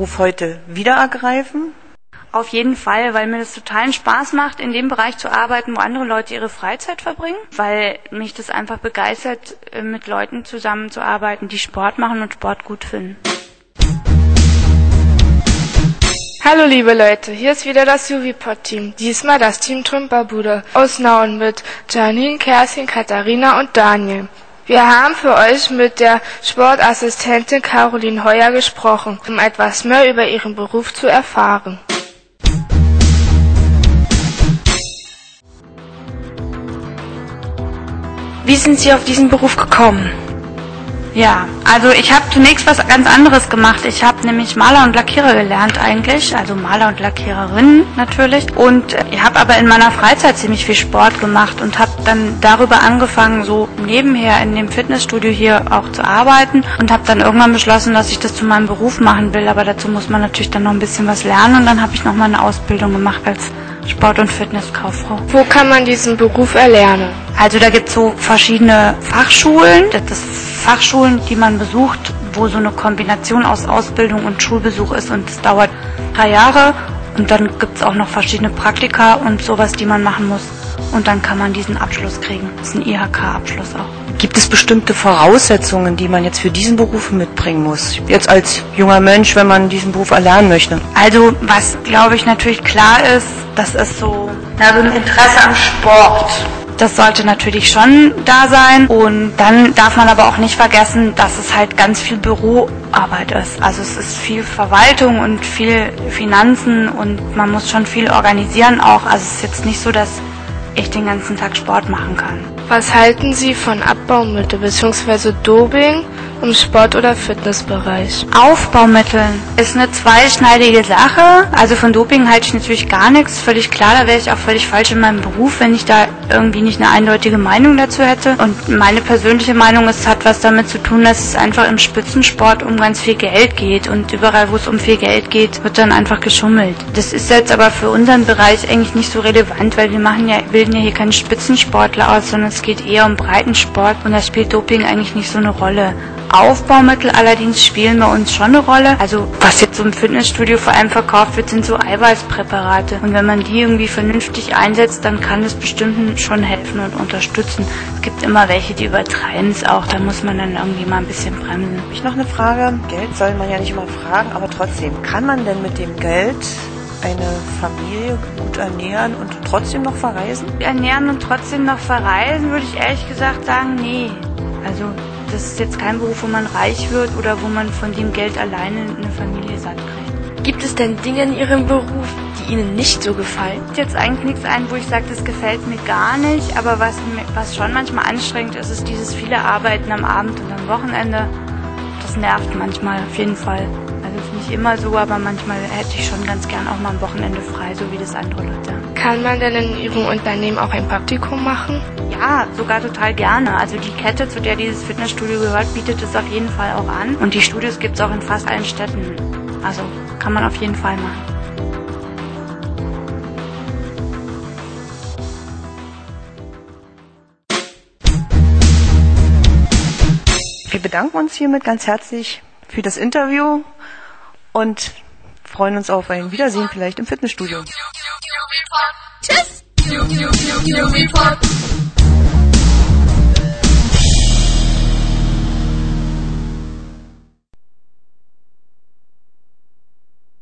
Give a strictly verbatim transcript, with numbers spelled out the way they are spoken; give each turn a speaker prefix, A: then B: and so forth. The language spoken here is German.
A: Beruf heute wieder ergreifen?
B: Auf jeden Fall, weil mir das totalen Spaß macht, in dem Bereich zu arbeiten, wo andere Leute ihre Freizeit verbringen, weil mich das einfach begeistert, mit Leuten zusammenzuarbeiten, die Sport machen und Sport gut finden.
C: Hallo liebe Leute, hier ist wieder das Juvipod-Team, diesmal das Team Trümperbude aus Nauen mit Janine, Kerstin, Katharina und Daniel. Wir haben für euch mit der Sportassistentin Caroline Heuer gesprochen, um etwas mehr über ihren Beruf zu erfahren.
B: Wie sind Sie auf diesen Beruf gekommen? Ja, also ich habe zunächst was ganz anderes gemacht. Ich habe nämlich Maler und Lackierer gelernt eigentlich, also Maler und Lackiererin natürlich. Und ich habe aber in meiner Freizeit ziemlich viel Sport gemacht und habe dann darüber angefangen, so nebenher in dem Fitnessstudio hier auch zu arbeiten und habe dann irgendwann beschlossen, dass ich das zu meinem Beruf machen will. Aber dazu muss man natürlich dann noch ein bisschen was lernen und dann habe ich noch mal eine Ausbildung gemacht als Sport- und Fitnesskauffrau.
C: Wo kann man diesen Beruf erlernen?
B: Also da gibt es so verschiedene Fachschulen. Das sind Fachschulen, die man besucht, wo so eine Kombination aus Ausbildung und Schulbesuch ist und es dauert drei Jahre. Und dann gibt es auch noch verschiedene Praktika und sowas, die man machen muss. Und dann kann man diesen Abschluss kriegen. Das ist ein I H K-Abschluss auch.
A: Gibt es bestimmte Voraussetzungen, die man jetzt für diesen Beruf mitbringen muss? Jetzt als junger Mensch, wenn man diesen Beruf erlernen möchte?
B: Also was, glaube ich, natürlich klar ist, das ist so, ja, so ein Interesse am Sport. Das sollte natürlich schon da sein. Und dann darf man aber auch nicht vergessen, dass es halt ganz viel Büroarbeit ist. Also es ist viel Verwaltung und viel Finanzen und man muss schon viel organisieren auch. Also es ist jetzt nicht so, dass ich den ganzen Tag Sport machen kann.
C: Was halten Sie von Abbaumittel bzw. Doping im Sport- oder Fitnessbereich?
B: Aufbaumitteln ist eine zweischneidige Sache. Also von Doping halte ich natürlich gar nichts. Völlig klar, da wäre ich auch völlig falsch in meinem Beruf, wenn ich da irgendwie nicht eine eindeutige Meinung dazu hätte. Und meine persönliche Meinung ist, hat was damit zu tun, dass es einfach im Spitzensport um ganz viel Geld geht. Und überall, wo es um viel Geld geht, wird dann einfach geschummelt. Das ist jetzt aber für unseren Bereich eigentlich nicht so relevant, weil wir machen ja, bilden ja hier keine Spitzensportler aus, sondern es geht eher um Breitensport und da spielt Doping eigentlich nicht so eine Rolle. Aufbaumittel allerdings spielen bei uns schon eine Rolle. Also was jetzt so im Fitnessstudio vor allem verkauft wird, sind so Eiweißpräparate. Und wenn man die irgendwie vernünftig einsetzt, dann kann das bestimmt schon helfen und unterstützen. Es gibt immer welche, die übertreiben es auch. Da muss man dann irgendwie mal ein bisschen bremsen.
A: Habe ich noch eine Frage? Geld soll man ja nicht immer fragen, aber trotzdem, kann man denn mit dem Geld eine Familie gut ernähren und trotzdem noch verreisen?
B: Ernähren und trotzdem noch verreisen, würde ich ehrlich gesagt sagen, nee. Also das ist jetzt kein Beruf, wo man reich wird oder wo man von dem Geld alleine eine Familie satt kriegt.
C: Gibt es denn Dinge in Ihrem Beruf, die Ihnen nicht so gefallen?
B: Mir fällt jetzt eigentlich nichts ein, wo ich sage, das gefällt mir gar nicht. Aber was, was schon manchmal anstrengend ist, ist dieses viele Arbeiten am Abend und am Wochenende. Das nervt manchmal auf jeden Fall. Also ist nicht immer so, aber manchmal hätte ich schon ganz gern auch mal am Wochenende frei, so wie das andere Leute.
C: Kann man denn in Ihrem Unternehmen auch ein Praktikum machen?
B: Ja, sogar total gerne. Also die Kette, zu der dieses Fitnessstudio gehört, bietet es auf jeden Fall auch an. Und die Studios gibt es auch in fast allen Städten. Also kann man auf jeden Fall machen.
A: Wir bedanken uns hiermit ganz herzlich für das Interview und freuen uns auf ein Wiedersehen vielleicht im Fitnessstudio.
D: Tschüss!